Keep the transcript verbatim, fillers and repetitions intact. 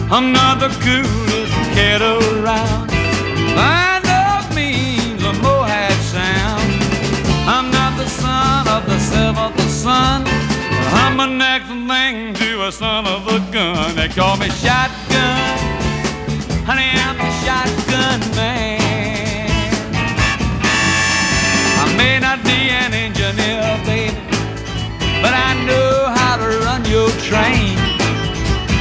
I'm not the coolest cat around. Wind up means a Moab sound. I'm not the son of the seventh son. I'm the next thing to a son of a gun. They call me Shotgun